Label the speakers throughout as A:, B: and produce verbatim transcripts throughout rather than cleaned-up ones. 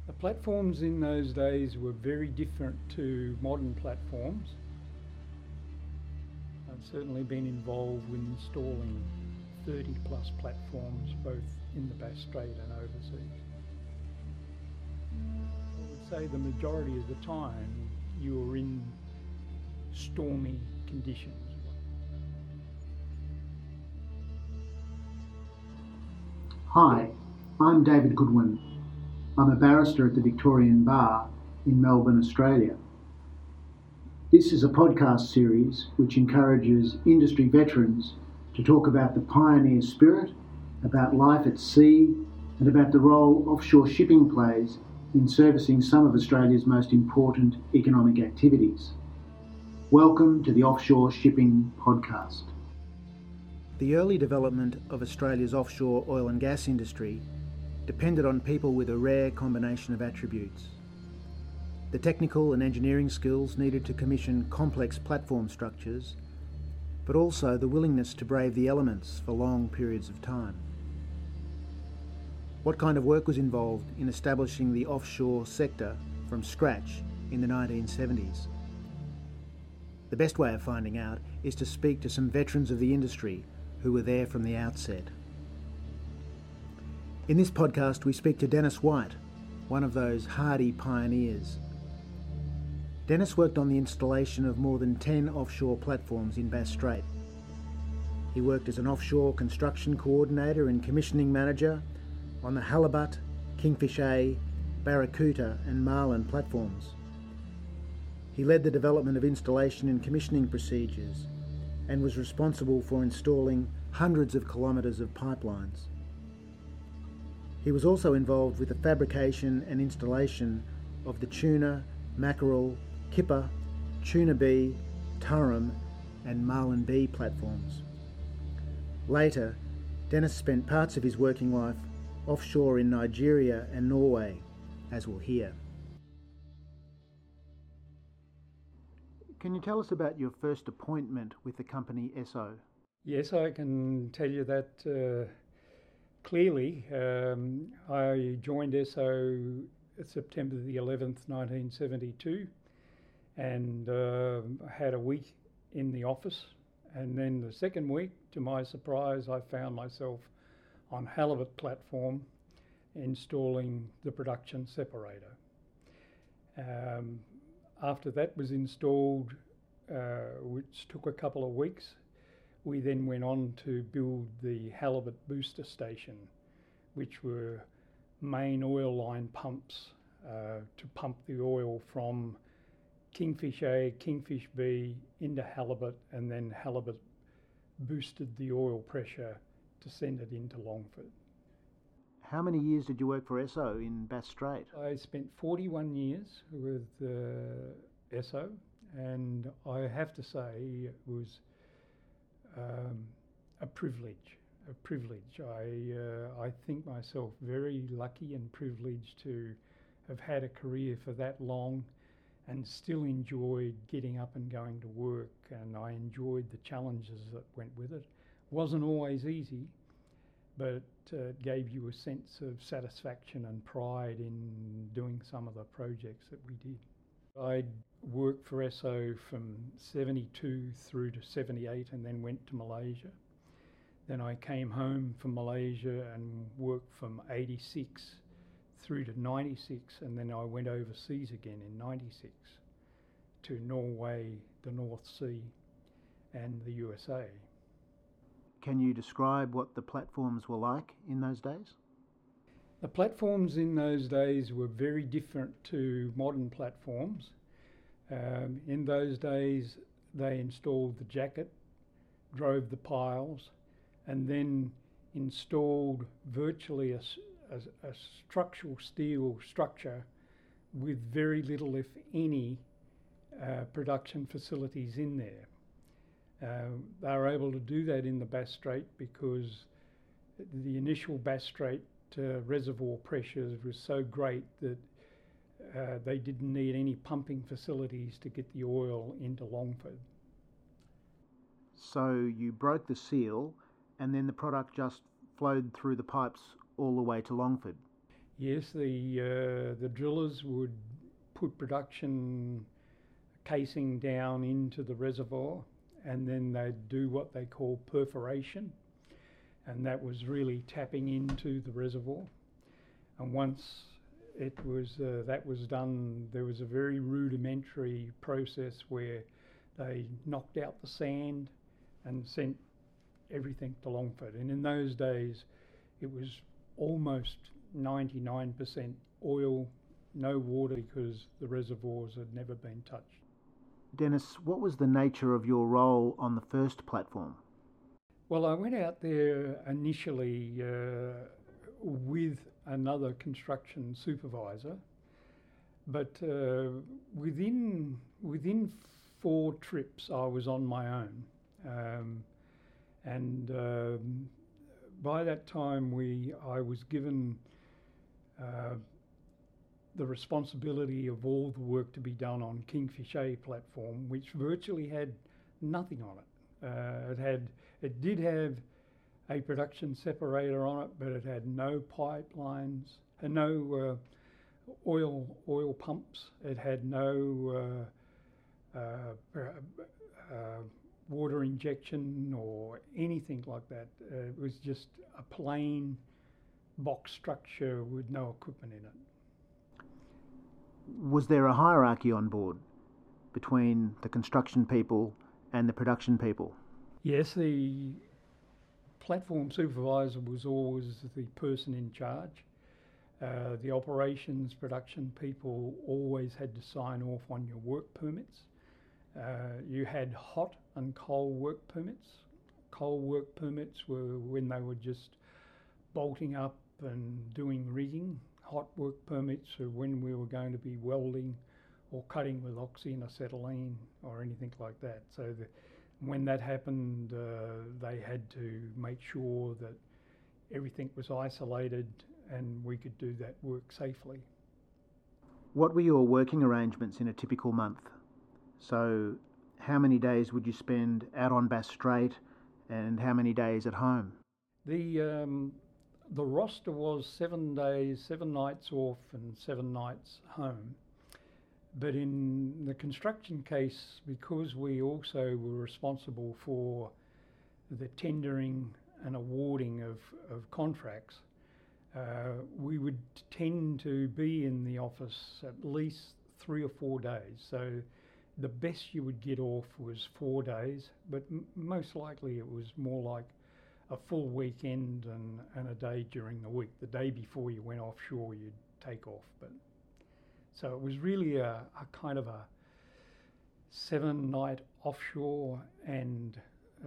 A: The platforms in those days were very different to modern platforms. I've certainly been involved with installing thirty plus platforms both in the Bass Strait and overseas. I would say the majority of the time you were in stormy conditions.
B: Hi, I'm David Goodwin. I'm a barrister at the Victorian Bar in Melbourne, Australia. This is a podcast series which encourages industry veterans to talk about the pioneer spirit, about life at sea, and about the role offshore shipping plays in servicing some of Australia's most important economic activities. Welcome to the Offshore Shipping Podcast.
C: The early development of Australia's offshore oil and gas industry depended on people with a rare combination of attributes. The technical and engineering skills needed to commission complex platform structures, but also the willingness to brave the elements for long periods of time. What kind of work was involved in establishing the offshore sector from scratch in the nineteen seventies? The best way of finding out is to speak to some veterans of the industry who were there from the outset. In this podcast, we speak to Dennis White, one of those hardy pioneers. Dennis worked on the installation of more than ten offshore platforms in Bass Strait. He worked as an offshore construction coordinator and commissioning manager on the Halibut, Kingfish A, Barracuda and Marlin platforms. He led the development of installation and commissioning procedures and was responsible for installing hundreds of kilometres of pipelines. He was also involved with the fabrication and installation of the Tuna, Mackerel, Kipper, Tuna B, Turum and Marlin B platforms. Later, Dennis spent parts of his working life offshore in Nigeria and Norway, as we'll hear. Can you tell us about your first appointment with the company Esso?
A: Yes, I can tell you that uh, clearly. Um, I joined Esso September the eleventh, nineteen seventy-two, and uh, had a week in the office. And then the second week, to my surprise, I found myself on Halibut platform installing the production separator. Um, after that was installed, uh, which took a couple of weeks, we then went on to build the Halibut booster station, which were main oil line pumps uh, to pump the oil from Kingfish A, Kingfish B into Halibut, and then Halibut boosted the oil pressure to send it into Longford.
C: How many years did you work for Esso in Bass Strait?
A: I spent forty-one years with uh, Esso, and I have to say it was um, a privilege. A privilege. I uh, I think myself very lucky and privileged to have had a career for that long, and still enjoyed getting up and going to work, and I enjoyed the challenges that went with it. Wasn't always easy, but uh, it gave you a sense of satisfaction and pride in doing some of the projects that we did. I'd worked for Esso from seventy-two through to seventy-eight and then went to Malaysia. Then I came home from Malaysia and worked from eighty-six through to ninety-six, and then I went overseas again in ninety-six to Norway, the North Sea and the U S A.
C: Can you describe what the platforms were like in those days?
A: The platforms in those days were very different to modern platforms. Um, in those days, they installed the jacket, drove the piles, and then installed virtually a, a, a structural steel structure with very little, if any, uh, production facilities in there. Uh, they were able to do that in the Bass Strait because the initial Bass Strait uh, reservoir pressures was so great that uh, they didn't need any pumping facilities to get the oil into Longford.
C: So you broke the seal and then the product just flowed through the pipes all the way to Longford?
A: Yes, the uh, the drillers would put production casing down into the reservoir, and then they'd do what they call perforation, and that was really tapping into the reservoir. And once it was uh, that was done, there was a very rudimentary process where they knocked out the sand and sent everything to Longford. And in those days, it was almost ninety-nine percent oil, no water, because the reservoirs had never been touched.
C: Dennis, what was the nature of your role on the first platform?
A: Well, I went out there initially uh, with another construction supervisor, but uh, within within four trips I was on my own, um, and um, by that time we I was given uh, the responsibility of all the work to be done on Kingfish A platform, which virtually had nothing on it. Uh, it had it did have a production separator on it, but it had no pipelines and no uh, oil oil pumps. It had no uh, uh, uh, water injection or anything like that. Uh, it was just a plain box structure with no equipment in it.
C: Was there a hierarchy on board between the construction people and the production people?
A: Yes, the platform supervisor was always the person in charge. Uh, the operations production people always had to sign off on your work permits. Uh, you had hot and cold work permits. Cold work permits were when they were just bolting up and doing rigging. Hot work permits are when we were going to be welding or cutting with oxy and acetylene or anything like that. So the, when that happened, uh, they had to make sure that everything was isolated and we could do that work safely.
C: What were your working arrangements in a typical month? So how many days would you spend out on Bass Strait and how many days at home?
A: The um, the roster was seven days, seven nights off and seven nights home. But in the construction case, because we also were responsible for the tendering and awarding of, of contracts, uh, we would tend to be in the office at least three or four days. So the best you would get off was four days, but m- most likely it was more like a full weekend and, and a day during the week. The day before you went offshore, you'd take off. But so it was really a, a kind of a seven-night offshore and uh,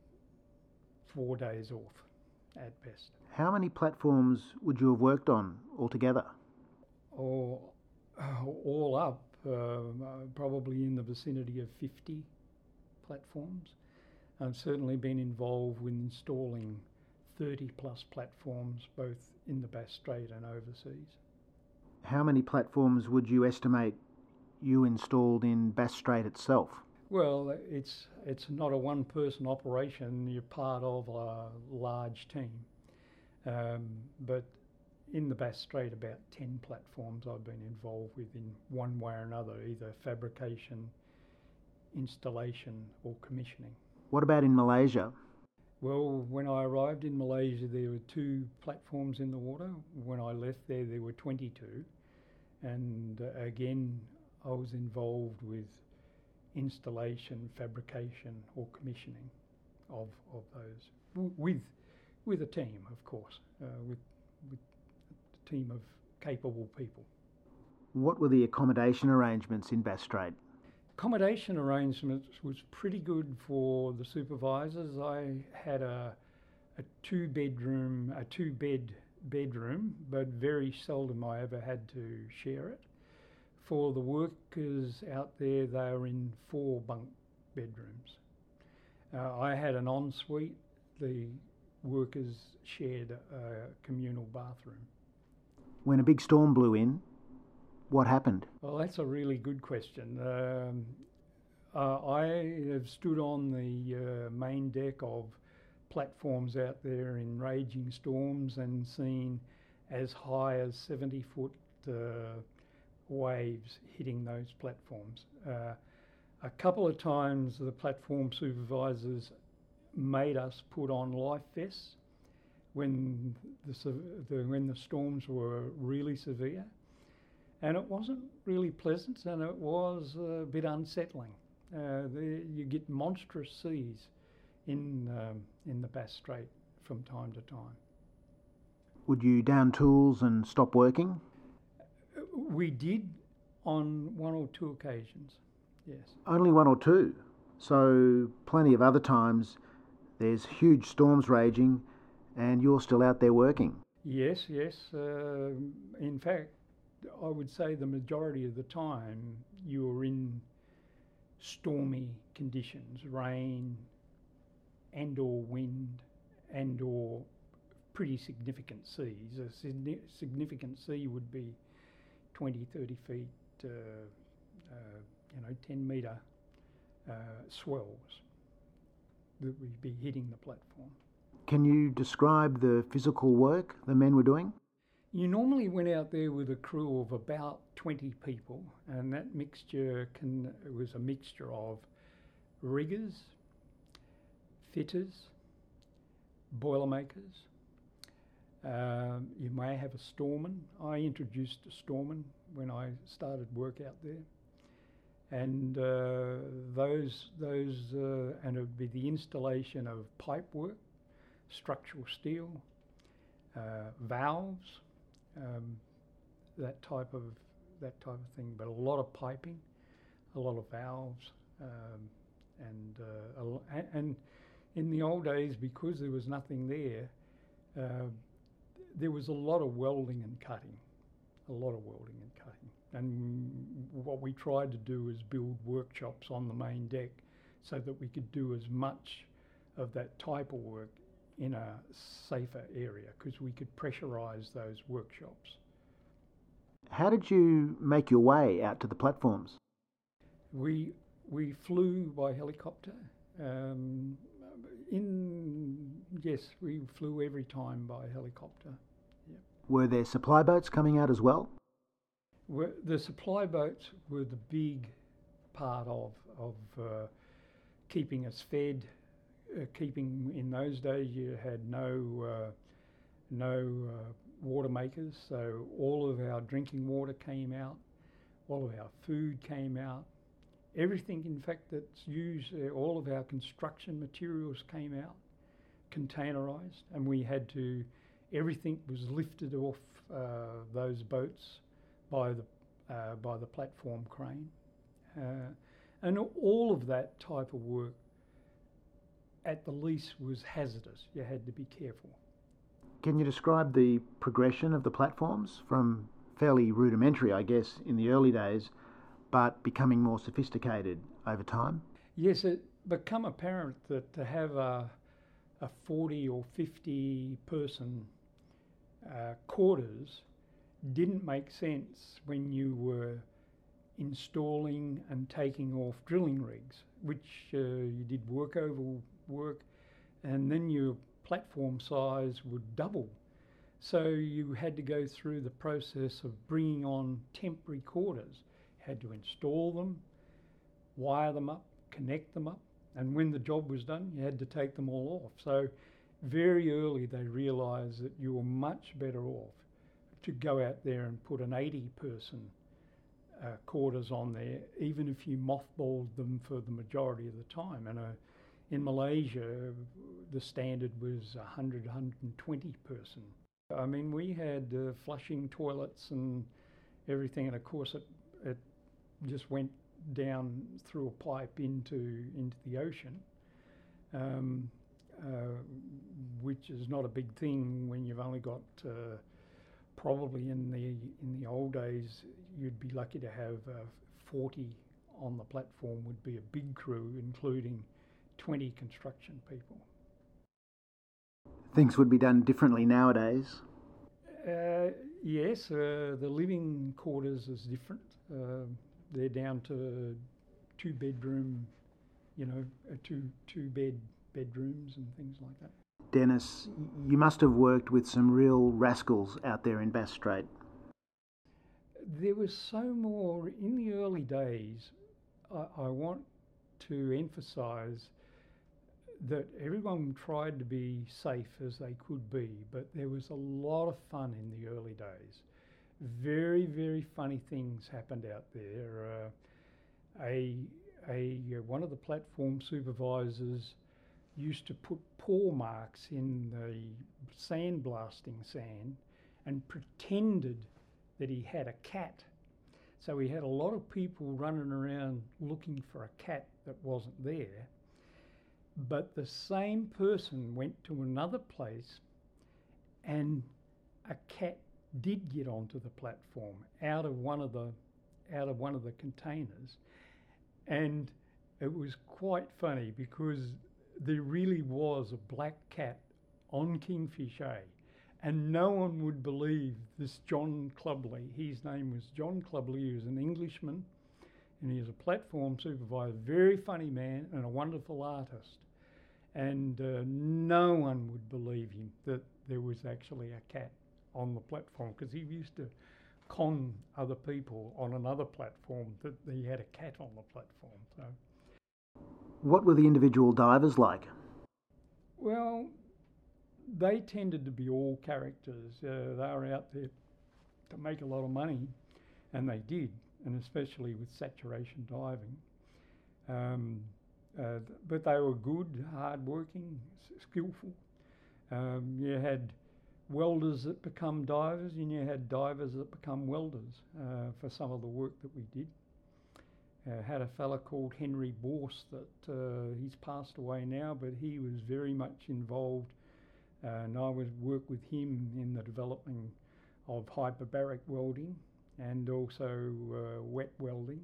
A: four days off at best.
C: How many platforms would you have worked on altogether?
A: Or uh, all up, uh, probably in the vicinity of fifty platforms. I've certainly been involved with installing thirty plus platforms, both in the Bass Strait and overseas.
C: How many platforms would you estimate you installed in Bass Strait itself?
A: Well, it's it's not a one-person operation. You're part of a large team. Um, but in the Bass Strait, about ten platforms I've been involved with in one way or another, either fabrication, installation or commissioning.
C: What about in Malaysia?
A: Well, when I arrived in Malaysia, there were two platforms in the water. When I left there, there were twenty-two. And uh, again, I was involved with installation, fabrication or commissioning of, of those, w- with with a team, of course, uh, with, with a team of capable people.
C: What were the accommodation arrangements in Bass Strait?
A: Accommodation arrangements was pretty good for the supervisors. I had a, a two bedroom, a two bed bedroom, but very seldom I ever had to share it. For the workers out there, they are in four bunk bedrooms. Uh, I had an ensuite. The workers shared a communal bathroom.
C: When a big storm blew in, what happened?
A: Well, that's a really good question. Um, uh, I have stood on the uh, main deck of platforms out there in raging storms and seen as high as seventy foot uh, waves hitting those platforms. Uh, a couple of times the platform supervisors made us put on life vests when the, the when the storms were really severe, and it wasn't really pleasant, and it was a bit unsettling. Uh, the, you get monstrous seas in um, in the Bass Strait from time to time.
C: Would you down tools and stop working?
A: We did on one or two occasions, yes.
C: Only one or two. So plenty of other times there's huge storms raging and you're still out there working.
A: Yes, yes. Uh, in fact, I would say the majority of the time you were in stormy conditions, rain and or wind and or pretty significant seas. A signi- significant sea would be twenty, thirty feet, uh, uh, you know, ten metre uh, swells that would be hitting the platform.
C: Can you describe the physical work the men were doing?
A: You normally went out there with a crew of about twenty people, and that mixture can, it was a mixture of riggers, fitters, boilermakers. Um, you may have a storeman. I introduced a storeman when I started work out there, and uh, those those uh, and it would be the installation of pipe work, structural steel, uh, valves, um, that type of that type of thing. But a lot of piping, a lot of valves, um, and uh, a, and in the old days, because there was nothing there. Uh, There was a lot of welding and cutting, a lot of welding and cutting. And what we tried to do is build workshops on the main deck so that we could do as much of that type of work in a safer area, because we could pressurise those workshops.
C: How did you make your way out to the platforms?
A: We we flew by helicopter. Um, in yes, we flew every time by helicopter. Yep.
C: Were there supply boats coming out as well?
A: We're, the supply boats were the big part of of uh, keeping us fed. Uh, keeping in those days, you had no uh, no uh, water makers, so all of our drinking water came out, all of our food came out. Everything, in fact, that's used, uh, all of our construction materials came out, containerised, and we had to, everything was lifted off uh, those boats by the uh, by the platform crane, uh, and all of that type of work, at the least, was hazardous. You had to be careful.
C: Can you describe the progression of the platforms from fairly rudimentary, I guess, in the early days, but becoming more sophisticated over time?
A: Yes, it became apparent that to have a, a forty or fifty person uh, quarters didn't make sense when you were installing and taking off drilling rigs, which uh, you did work over work, and then your platform size would double. So you had to go through the process of bringing on temporary quarters. Had to install them, wire them up, connect them up, and when the job was done, you had to take them all off. So very early they realised that you were much better off to go out there and put an eighty person uh, quarters on there, even if you mothballed them for the majority of the time. And uh, in Malaysia, the standard was one hundred, one hundred twenty person. I mean, we had uh, flushing toilets and everything, and of course it, it just went down through a pipe into into the ocean, um, uh, which is not a big thing when you've only got uh, probably in the in the old days you'd be lucky to have uh, forty on the platform would be a big crew, including twenty construction people.
C: Things would be done differently nowadays.
A: Uh, yes, uh, the living quarters is different. Uh, they're down to two bedroom, you know, uh, two two bed bedrooms and things like that.
C: Dennis, you must have worked with some real rascals out there in Bass Strait.
A: There was so more in the early days. I, I want to emphasise that everyone tried to be safe as they could be, but there was a lot of fun in the early days. Very, very funny things happened out there. Uh, a, a one of the platform supervisors used to put paw marks in the sandblasting sand and pretended that he had a cat. So he had a lot of people running around looking for a cat that wasn't there. But the same person went to another place and a cat did get onto the platform out of one of the out of one of the containers. And it was quite funny because there really was a black cat on Kingfish A, and no one would believe this John Clubley. His name was John Clubley. He was an Englishman, and he was a platform supervisor, very funny man and a wonderful artist. And uh, no one would believe him that there was actually a cat on the platform, because he used to con other people on another platform that he had a cat on the platform. So,
C: what were the individual divers like?
A: Well, they tended to be all characters. Uh, they were out there to make a lot of money, and they did, and especially with saturation diving. Um, uh, but they were good, hard-working, s- skillful. Um, you had welders that become divers, and you had divers that become welders uh, for some of the work that we did. Uh, had a fella called Henry Borse that uh, he's passed away now, but he was very much involved, uh, and I would work with him in the development of hyperbaric welding and also uh, wet welding.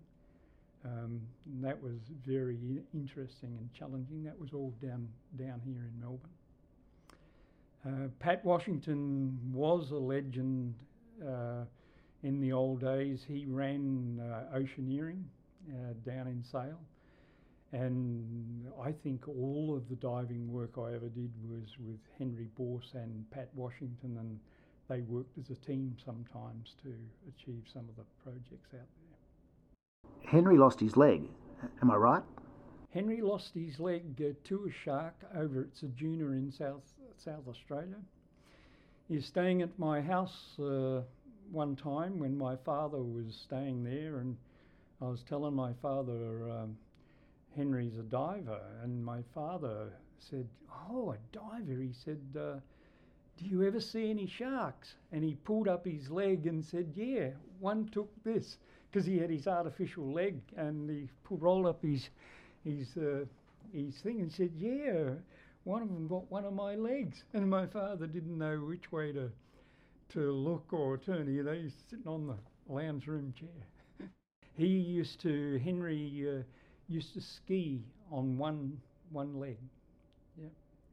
A: Um, and that was very i- interesting and challenging. That was all down down here in Melbourne. Uh, Pat Washington was a legend uh, in the old days. He ran uh, Oceaneering uh, down in Sale, and I think all of the diving work I ever did was with Henry Borse and Pat Washington, and they worked as a team sometimes to achieve some of the projects out there.
C: Henry lost his leg, am I right?
A: Henry lost his leg uh, to a shark over at Ceduna in South South Australia. He was staying at my house uh, one time when my father was staying there, and I was telling my father um, Henry's a diver, and my father said, "Oh, a diver?" He said, uh, "Do you ever see any sharks?" And he pulled up his leg and said, "Yeah, one took this," because he had his artificial leg, and he pulled, rolled up his his uh, his thing and said, "Yeah, one of them got one of my legs." And my father didn't know which way to to look or turn. He, they was sitting on the lounge room chair. He used to Henry uh, used to ski on one one leg. Yeah.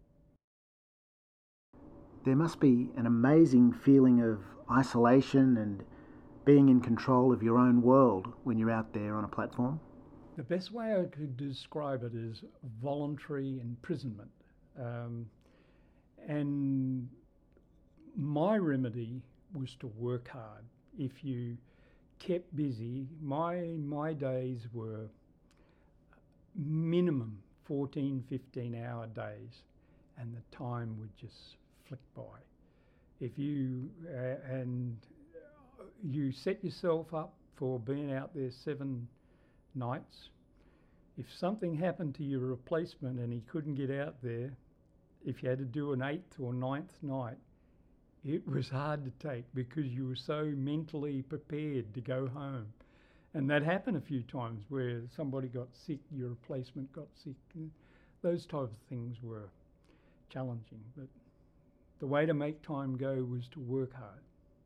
C: There must be an amazing feeling of isolation and being in control of your own world when you're out there on a platform.
A: The best way I could describe it is voluntary imprisonment. Um, and my remedy was to work hard. If you kept busy, my my days were minimum fourteen, fifteen hour days, and the time would just flick by. If you, uh, and you set yourself up for being out there seven nights. If something happened to your replacement and he couldn't get out there, if you had to do an eighth or ninth night, it was hard to take because you were so mentally prepared to go home. And that happened a few times where somebody got sick, your replacement got sick. And those type of things were challenging. But the way to make time go was to work hard.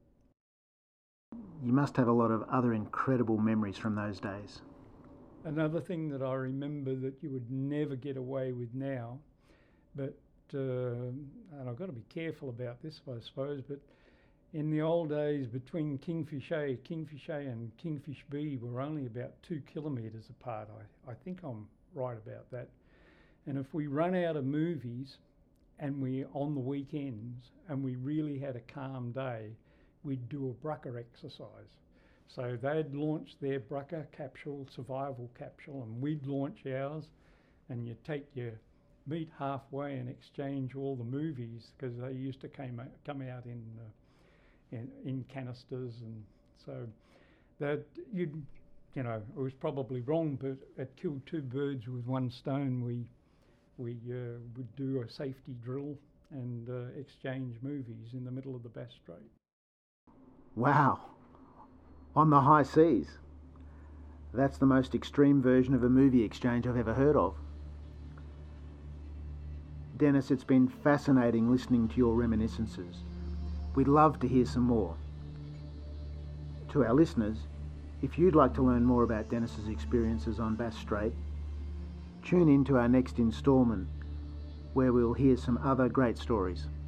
C: You must have a lot of other incredible memories from those days.
A: Another thing that I remember that you would never get away with now, but, uh, and I've got to be careful about this, I suppose, but in the old days between Kingfish A, Kingfish A and Kingfish B were only about two kilometres apart. I, I think I'm right about that. And if we run out of movies and we, on the weekends, and we really had a calm day, we'd do a Brucker exercise. So they'd launch their Brucker capsule, survival capsule, and we'd launch ours, and you'd take your meet halfway and exchange all the movies, because they used to came out, come out in, uh, in in canisters, and so that you'd, you know, it was probably wrong, but it killed two birds with one stone. We we uh, would do a safety drill and uh, exchange movies in the middle of the Bass Strait.
C: Wow. On the high seas. That's the most extreme version of a movie exchange I've ever heard of. Dennis, it's been fascinating listening to your reminiscences. We'd love to hear some more. To our listeners, if you'd like to learn more about Dennis's experiences on Bass Strait, tune in to our next instalment, where we'll hear some other great stories.